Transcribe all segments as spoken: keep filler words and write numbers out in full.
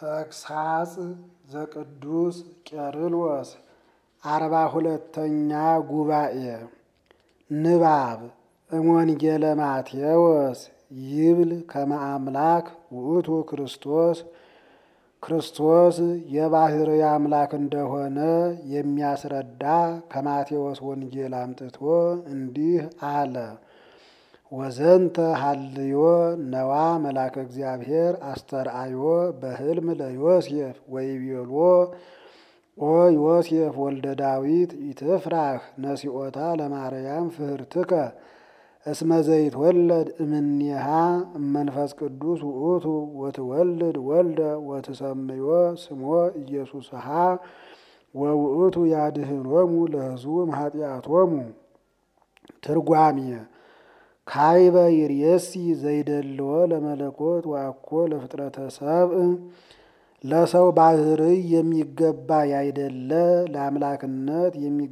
ተግሳጽ ዘቅዱስ ቄርሎስ አርባ ሁለተኛ ጉባኤ ንባብ እምወንጌለ ማቴዎስ ይብል ከመ አምላክ ውእቱ ክርስቶስ ክርስቶስ የባሕርይ አምላክ እንደሆነ የሚያስረዳ ከማቴዎስ ወንጌል አምጥቶ እንዲህ አለ። ወዘንተ ሀልዮ ነዋ መልአከ እግዚአብሔር አስተርአዮ በሕልም ለዮሴፍ ወይቤሎ ኦ ዮሴፍ ወልደ ዳዊት ኢትፍራህ ነሲኦታ ለማርያም ፍህርትከ እስመ ዘይትወለድ እምኔሃ እመንፈስ ቅዱስ ውእቱ ወትወልድ ወልደ ወትሰምዮ ስሞ ኢየሱስሃ ወውእቱ ያድኅኖሙ ለሕዝቡ እምኃጢአቶሙ። ትርጓሜ ካይበ ይርየሲ ዘይደልዎ ለመለኮት ወአኮ ለፍጥረተ ሰብእ ለሰው ባሕርይ የሚገባ ያይደለ ለአምላክነት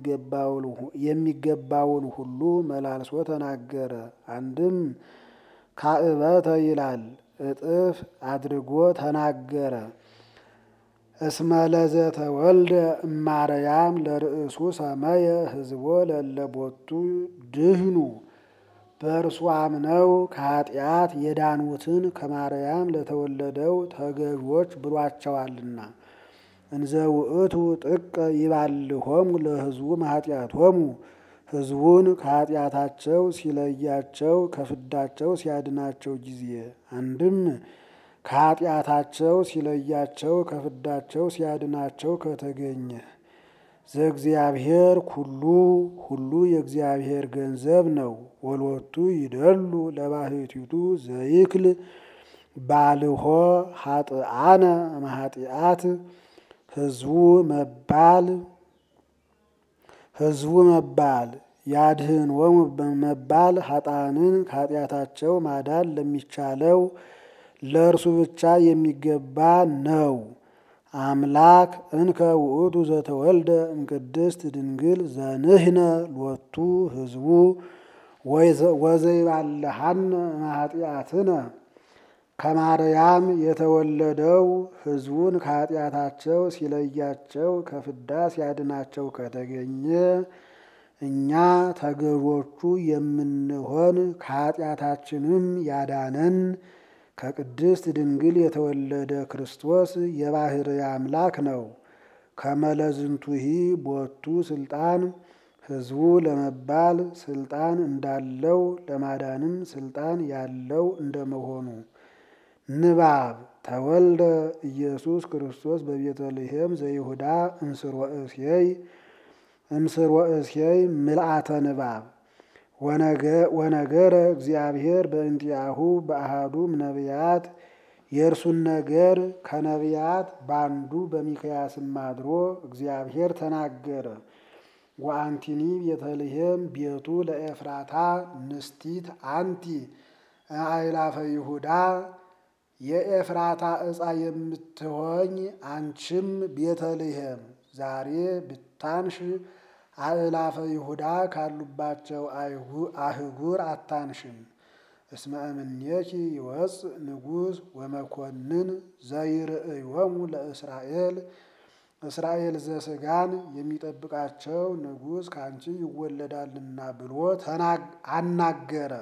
የሚገባውን ሁሉ መላልሶ ተናገረ። አንድም ካዕበተ ይላል እጥፍ አድርጎ ተናገረ። እስመ ለዘተወልደ እማርያም ለርእሱ ሰመየ ሕዝቦ ለለቦቱ ድህኑ በእርሱ አምነው ከኃጢአት የዳኑትን ከማርያም ለተወለደው ተገዦች ብሏቸዋልና። እንዘ ውእቱ ጥቀ ይባልሆሙ ለሕዝቡ እምኃጢአቶሙ ሕዝቡን ከኃጢአታቸው ሲለያቸው ከፍዳቸው ሲያድናቸው ጊዜ። አንድም ከኃጢአታቸው ሲለያቸው ከፍዳቸው ሲያድናቸው ከተገኘ። ዘእግዚአብሔር ኩሉ ሁሉ የእግዚአብሔር ገንዘብ ነው። ወሎቱ ይደሉ ለባሕቲቱ ዘይክል ባልሆ ኃጥአነ እምኃጢአት ሕዝቡ መባል ሕዝቡ መባል ያድኅኖሙ መባል ኃጥአንን ከኃጢአታቸው ማዳን ለሚቻለው ለእርሱ ብቻ የሚገባ ነው። አምላክ እንከ ውእቱ ዘተወልደ እምቅድስት ድንግል ዘንሕነ ሎቱ ሕዝቡ ወዘይባልሐነ እምኃጢአትነ። ከማርያም የተወለደው ሕዝቡን ከኃጢአታቸው ሲለያቸው ከፍዳ ሲያድናቸው ከተገኘ እኛ ተገዦቹ የምንሆን ከኃጢአታችንም ያዳነን ከቅድስት ድንግል የተወለደ ክርስቶስ የባሕርይ አምላክ ነው። ከመለዝንቱሂ ቦቱ ስልጣን ሕዝቡ ለመባል ስልጣን እንዳለው ለማዳንም ስልጣን ያለው እንደመሆኑ። ንባብ ተወልደ ኢየሱስ ክርስቶስ በቤተልሔም ዘይሁዳ እምስርወ እሴይ እምስርወ እሴይ ምልአተ ንባብ ወነገረ እግዚአብሔር በእንቲአሁ በአሐዱ እምነቢያት የእርሱን ነገር ከነቢያት ባንዱ በሚክያስም አድሮ እግዚአብሔር ተናገረ። ወአንቲኒ ቤተልሔም ቤቱ ለኤፍራታ ንስቲት አንቲ አእላፈ ይሁዳ የኤፍራታ ዕፃ የምትሆኝ አንቺም ቤተልሔም ዛሬ ብታንሽ አእላፈ ይሁዳ ካሉባቸው አህጉር አታንሽም። እስመ እምኔኪ ይወፅእ ንጉሥ ወመኮንን ዘይርእዮሙ ለእስራኤል እስራኤል ዘሥጋን የሚጠብቃቸው ንጉሥ ካንቺ ይወለዳልና ብሎ አናገረ።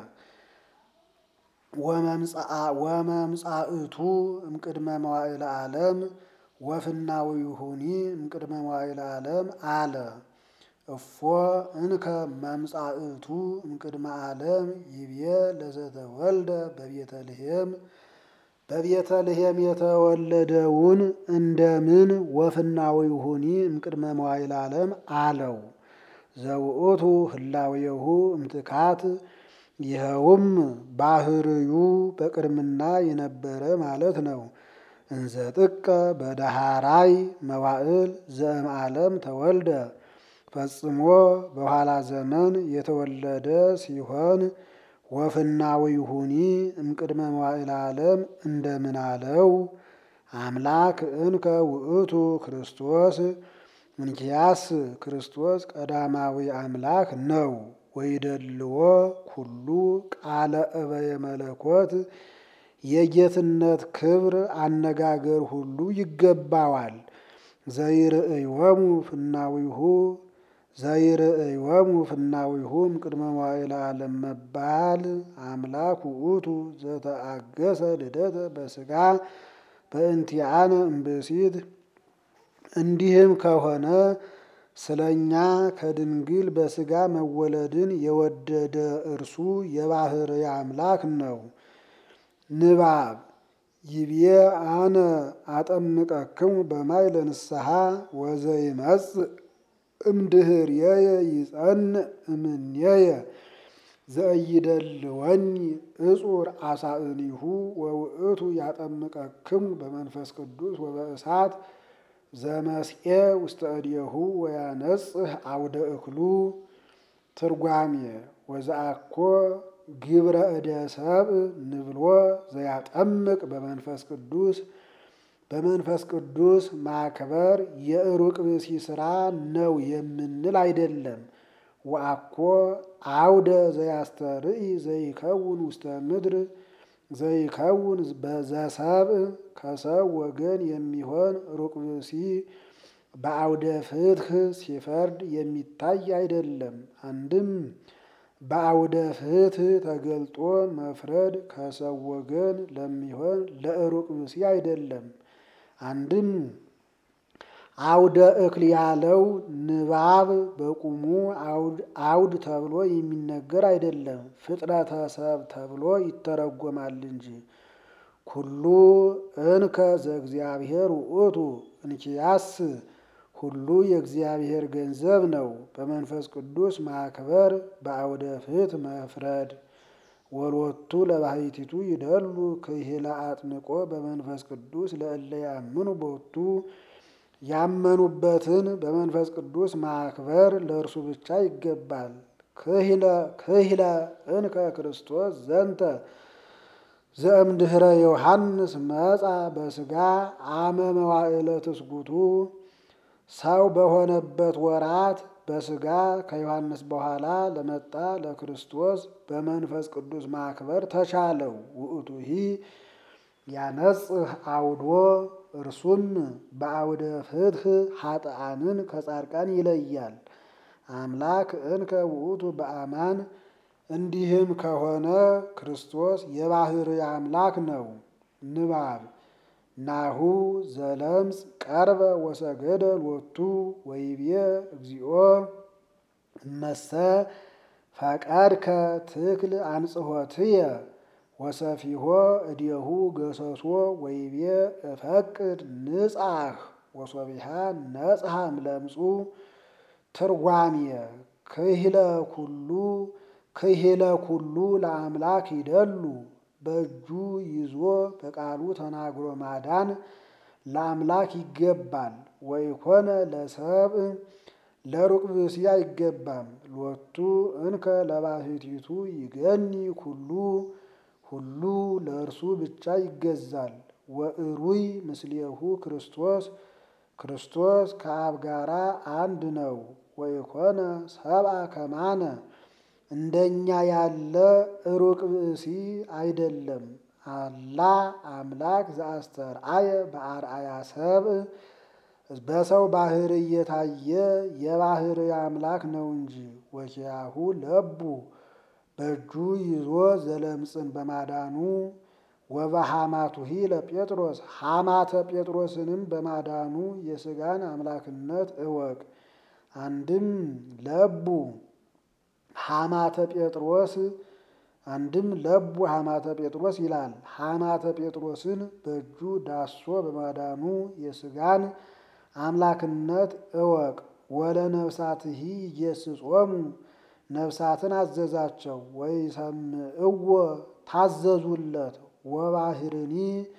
ወመምጻእቱ እምቅድመ መዋዕለ ዓለም ወፍናዊሁኒ እምቅድመ መዋዕለ ዓለም አለ። እፎ እንከ መምጻእቱ እምቅድመ ዓለም ይቤ ለዘተወልደ በቤተልሔም በቤተልሔም የተወለደውን እንደምን ወፍናዊሁኒ እምቅድመ መዋዕለ ዓለም አለው። ዘውእቱ ህላዌሁ እምትካት ይኸውም ባሕርዩ በቅድምና የነበረ ማለት ነው። እንዘ ጥቀ በዳህራይ መዋዕል ዘእም ዓለም ተወልደ ፈጽሞ በኋላ ዘመን የተወለደ ሲሆን ወፍናዊሁኒ እምቅድመ መዋዕለ ዓለም እንደምን አለው። አምላክ እንከ ውእቱ ክርስቶስ እንኪያስ ክርስቶስ ቀዳማዊ አምላክ ነው። ወይደልዎ ኩሉ ቃለ እበየ መለኮት የጌትነት ክብር አነጋገር ሁሉ ይገባዋል። ዘይርእዮሙ ፍናዊሁ ዘይርእዮሙ ፍናዊሁ እምቅድመ መዋዕለ ዓለም መባል አምላክ ውእቱ ዘተአገሰ ልደተ በሥጋ በእንቲአነ እምብእሲት። እንዲህም ከሆነ ስለኛ ከድንግል በሥጋ መወለድን የወደደ እርሱ የባሕርይ አምላክ ነው። ንባብ ይቤ አነ አጠምቀክሙ በማይ ለንስሐ ወዘይመጽእ እምድኅሬየ ይጸንዕ እምኔየ ዘኢይደልወኒ እጹር አሳእኒሁ ወውእቱ ያጠምቀክሙ በመንፈስ ቅዱስ ወበእሳት ዘመስኤ ውስተ እዴሁ ወያነጽህ አውደ እክሉ። ትርጓሜ ወዘአኮ ግብረ እደ ሰብእ ንብሎ ዘያጠምቅ በመንፈስ ቅዱስ። በመንፈስ ቅዱስ ማክበር የሩቅ ብእሲ ሥራ ነው የምንል አይደለም። ወአኮ አውደ ዘያስተርኢ ዘይከውን ውስተ ምድር ዘይከውን በዘሰብእ ከሰው ወገን የሚሆን ሩቅ ብእሲ በአውደ ፍትሕ ሲፈርድ የሚታይ አይደለም። አንድም በአውደ ፍትሕ ተገልጦ መፍረድ ከሰው ወገን ለሚሆን ለሩቅ ብእሲ አይደለም። አንድም አውደ እክል ያለው ንባብ በቁሙ አውድ ተብሎ የሚነገር አይደለም፣ ፍጥረተ ሰብ ተብሎ ይተረጎማል እንጂ። ኩሉ እንከ ዘእግዚአብሔር ውእቱ እንኪያስ ሁሉ የእግዚአብሔር ገንዘብ ነው። በመንፈስ ቅዱስ ማክበር በአውደ ፍትሕ መፍረድ። ወሎቱ ለባሕቲቱ ይደሉ ክሂለ አጥምቆ በመንፈስ ቅዱስ ለእለ ያምኑ ቦቱ። ያመኑበትን በመንፈስ ቅዱስ ማክበር ለእርሱ ብቻ ይገባል። ክሂለ ክሂለ እንከ ክርስቶስ ዘንተ ዘእምድኅረ ዮሐንስ መጻ በሥጋ አመ መዋዕለ ትስጉቱ። ሰው በሆነበት ወራት በሥጋ ከዮሐንስ በኋላ ለመጣ ለክርስቶስ በመንፈስ ቅዱስ ማክበር ተቻለው። ውእቱሂ ያነጽህ አውዶ እርሱም በአውደ ፍትሕ ኃጥአንን ከጻድቃን ይለያል። አምላክ እንከ ውእቱ በአማን። እንዲህም ከሆነ ክርስቶስ የባሕርይ አምላክ ነው። ንባብ ናሁ ዘለምጽ ቀርበ ወሰገደ ሎቱ ወይቤ እግዚኦ እመሰ ፈቀድከ ትክል አንጽሖትየ ወሰፊሆ እዴሁ ገሰሶ ወይቤ እፈቅድ ንጻሕ ወሶቢሃ ነጽሐ እምለምጹ። ትርጓሜ ክሂለ ኩሉ ክሂለ ኩሉ ለአምላክ ይደሉ። በእጁ ይዞ በቃሉ ተናግሮ ማዳን ለአምላክ ይገባል። ወይኮነ ለሰብእ ለሩቅ ብእሲ አይገባም። ሎቱ እንከ ለባሕቲቱ ይገኒ ኩሉ ሁሉ ለእርሱ ብቻ ይገዛል። ወእሩይ ምስሌሁ ክርስቶስ ክርስቶስ ከአብ ጋራ አንድ ነው። ወይኮነ ሰብአ ከማነ እንደኛ ያለ ሩቅ ብእሲ አይደለም። አላ አምላክ ዘአስተርአየ በአርአያ ሰብእ በሰው ባሕርይ የታየ የባሕርይ አምላክ ነው እንጂ። ወኪያሁ ለቡ በእጁ ይዞ ዘለምጽን በማዳኑ ወበሐማቱሂ ለጴጥሮስ ሐማተ ጴጥሮስንም በማዳኑ የሥጋን አምላክነት እወቅ። አንድም ለቡ ሐማተ ጴጥሮስ አንድም ለቡ ሐማተ ጴጥሮስ ይላል። ሐማተ ጴጥሮስን በእጁ ዳሶ በማዳኑ የሥጋን አምላክነት እወቅ። ወለነፍሳትሂ ይገሥጾሙ ነፍሳትን አዘዛቸው። ወይሰምዕዎ ታዘዙለት። ወባሕርኒ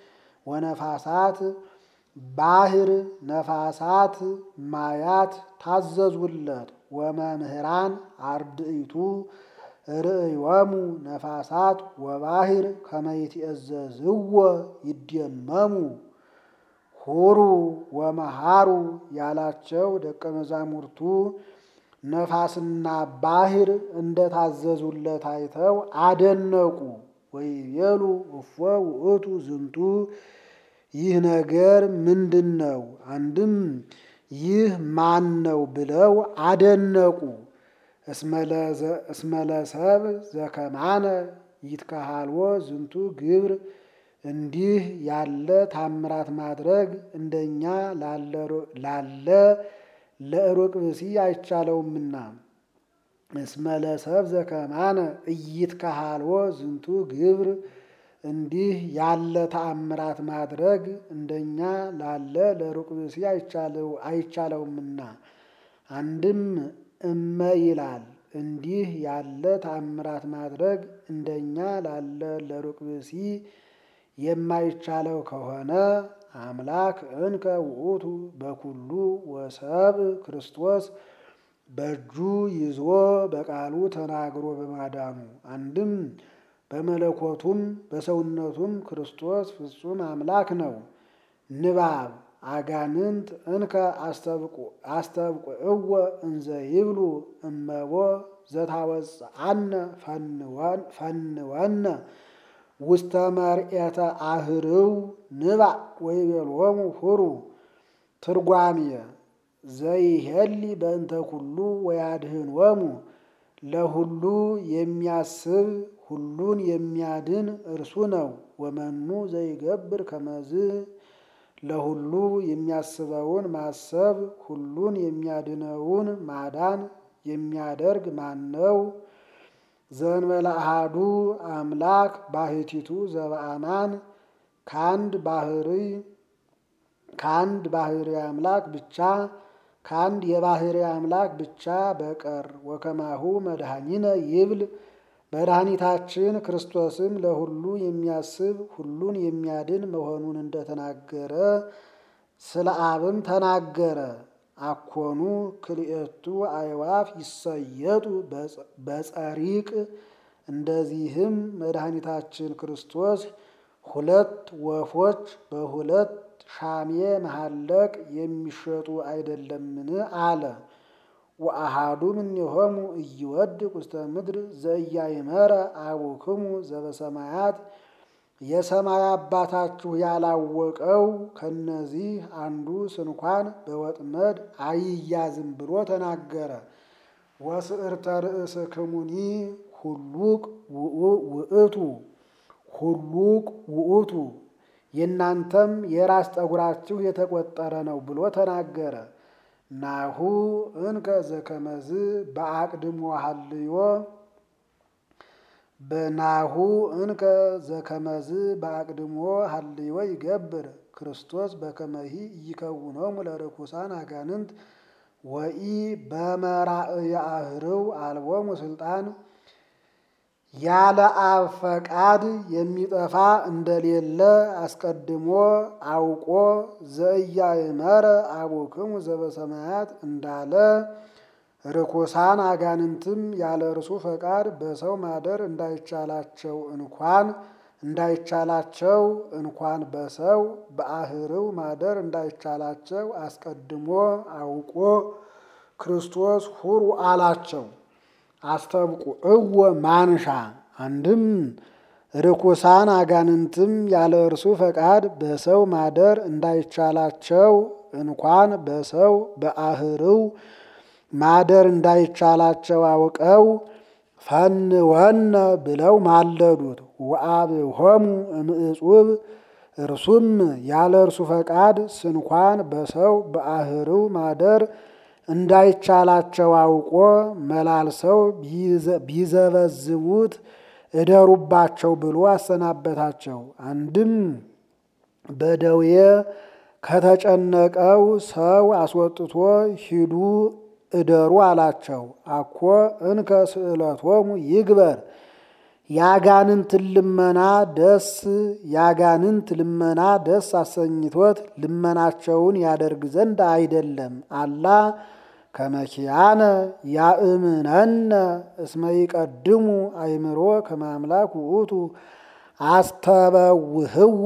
ወነፋሳት ባሕር ነፋሳት ማያት ታዘዙለት። ወመምህራን አርድእቱ ርእዮሙ ነፋሳት ወባሕር ከመ ይትእዘዝዎ ይደመሙ። ሁሩ ወመሃሩ ያላቸው ደቀ መዛሙርቱ ነፋስና ባሕር እንደታዘዙለት አይተው አደነቁ። ወይቤሉ እፎ ውእቱ ዝንቱ ይህ ነገር ምንድን ነው? አንድም ይህ ማን ነው ብለው አደነቁ። እስመለሰብ ዘከማነ ይትከሃልዎ ዝንቱ ግብር እንዲህ ያለ ታምራት ማድረግ እንደኛ ላለ ለሩቅ ብእሲ አይቻለውምና። እስመለሰብ ዘከማነ ኢይትከሃልዎ ዝንቱ ግብር እንዲህ ያለ ተአምራት ማድረግ እንደኛ ላለ ለሩቅ ብእሲ አይቻለውምና። አንድም እመ ይላል እንዲህ ያለ ተአምራት ማድረግ እንደኛ ላለ ለሩቅ ብእሲ የማይቻለው ከሆነ አምላክ እንከ ውእቱ በኩሉ ወሰብ ክርስቶስ በእጁ ይዞ በቃሉ ተናግሮ በማዳኑ አንድም በመለኮቱም በሰውነቱም ክርስቶስ ፍጹም አምላክ ነው። ንባብ አጋንንት እንከ አስተብቁዕወ እንዘ ይብሉ እመቦ ዘታወፅአነ ፈንወነ ውስተ መርኤተ አህርው ንባዕ ወይቤሎሙ ሁሩ። ትርጓሜየ ዘይሄሊ በእንተ ኩሉ ወያድኅኖሙ ለሁሉ የሚያስብ ሁሉን የሚያድን እርሱ ነው። ወመኑ ዘይገብር ከመዝ ለሁሉ የሚያስበውን ማሰብ ሁሉን የሚያድነውን ማዳን የሚያደርግ ማነው? ዘእንበለ አሐዱ አምላክ ባሕቲቱ ዘበአማን ከአንድ ባህሪ ከአንድ ባህሪ አምላክ ብቻ ከአንድ የባህሪ አምላክ ብቻ በቀር ወከማሁ መድኃኒነ ይብል መድኃኒታችን ክርስቶስም ለሁሉ የሚያስብ ሁሉን የሚያድን መሆኑን እንደተናገረ ስለ አብም ተናገረ። አኮኑ ክልኤቱ አዕዋፍ ይሰየጡ በጸሪቅ እንደዚህም መድኃኒታችን ክርስቶስ ሁለት ወፎች በሁለት ሻሜ መሐለቅ የሚሸጡ አይደለምን አለ። ወአሐዱ እምኔሆሙ ኢይወድቅ ውስተ ምድር ዘኢያእመረ አቡክሙ ዘበሰማያት የሰማይ አባታችሁ ያላወቀው ከነዚህ አንዱ ስንኳን በወጥመድ አይያዝም ብሎ ተናገረ። ወስዕርተ ርእስክሙኒ ሁሉቅ ውእቱ ሁሉቅ ውእቱ የእናንተም የራስ ጠጉራችሁ የተቆጠረ ነው ብሎ ተናገረ። ናሁ እንከ ዘከመዝ በአቅድሞ ሀልዮ በናሁ እንከ ዘከመዝ በአቅድሞ ሀልዮ ይገብር ክርስቶስ በከመሂ ይከውኖሙ ለርኩሳን አጋንንት ወኢ በመራእየ አህርው አልቦሙ ስልጣን ያለ አብ ፈቃድ የሚጠፋ እንደሌለ አስቀድሞ አውቆ ዘኢያእመረ አቡክሙ ዘበሰማያት እንዳለ ርኩሳን አጋንንትም ያለ እርሱ ፈቃድ በሰው ማደር እንዳይቻላቸው እንኳን እንዳይቻላቸው እንኳን በሰው በአህርው ማደር እንዳይቻላቸው አስቀድሞ አውቆ ክርስቶስ ሁሩ አላቸው። አስተብቁዕወ ማንሻ አንድም ርኩሳን አጋንንትም ያለ እርሱ ፈቃድ በሰው ማደር እንዳይቻላቸው እንኳን በሰው በአህርው ማደር እንዳይቻላቸው አውቀው ፈንወነ ብለው ማለዱት። ወአብሆሙ እምዕጹብ እርሱም ያለ እርሱ ፈቃድ ስንኳን በሰው በአህርው ማደር እንዳይቻላቸው አውቆ መላልሰው ቢዘበዝቡት እደሩባቸው ብሎ አሰናበታቸው። አንድም በደዌ ከተጨነቀው ሰው አስወጥቶ ሂዱ እደሩ አላቸው። አኮ እንከ ስእለቶሙ ይግበር ያጋንንት ልመና ደስ ያጋንንት ልመና ደስ አሰኝቶት ልመናቸውን ያደርግ ዘንድ አይደለም። አላ ከመኪያነ ያእምነነ እስመ ይቀድሙ አእምሮ ከመ አምላክ ውእቱ አስተበውህወ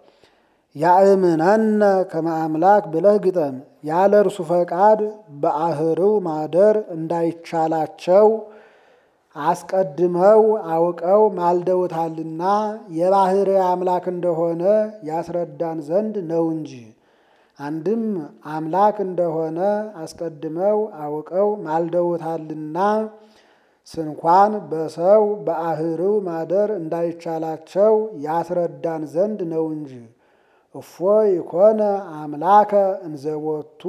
ያእምነነ ከመ አምላክ ብለህ ግጠም። ያለ እርሱ ፈቃድ በአህርው ማደር እንዳይቻላቸው አስቀድመው አውቀው ማልደውታልና የባሕርይ አምላክ እንደሆነ ያስረዳን ዘንድ ነው እንጂ። አንድም አምላክ እንደሆነ አስቀድመው አውቀው ማልደውታልና ስንኳን በሰው በአህርው ማደር እንዳይቻላቸው ያስረዳን ዘንድ ነው እንጂ። እፎ ይኮነ አምላከ እንዘቦቱ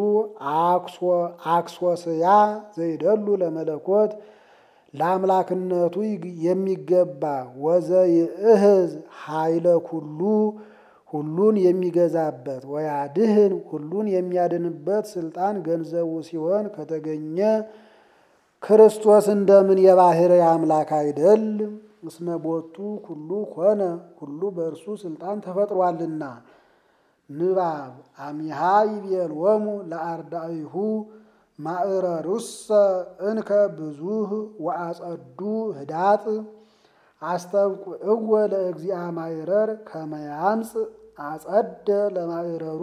አክሶስያ ዘይደሉ ለመለኮት ለአምላክነቱ የሚገባ ወዘይእህዝ ኃይለ ኩሉ ሁሉን የሚገዛበት ወያድህን ሁሉን የሚያድንበት ስልጣን ገንዘቡ ሲሆን ከተገኘ ክርስቶስ እንደምን የባሕርይ አምላክ አይደል? እስመ ቦቱ ኩሉ ኮነ ሁሉ በእርሱ ስልጣን ተፈጥሯልና። ንባብ አሚሃ ይቤሎሙ ለአርዳኢሁ ማእረሩሰ እንከ ብዙህ ወአጸዱ ህዳጥ አስተብቁዕወ ለእግዚአ ማእረር ከመ ያምጽእ አጸደ ለማእረሩ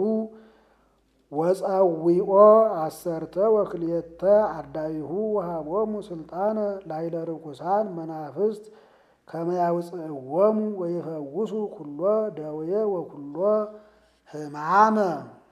ወጸዊኦ አሰርተ ወክልኤተ አርዳኢሁ ወሃቦሙ ስልጣነ ላዕለ ርኩሳን መናፍስት ከመ ያውፅእዎሙ ወይፈውሱ ኩሎ ደዌ ወኩሎ ሕማመ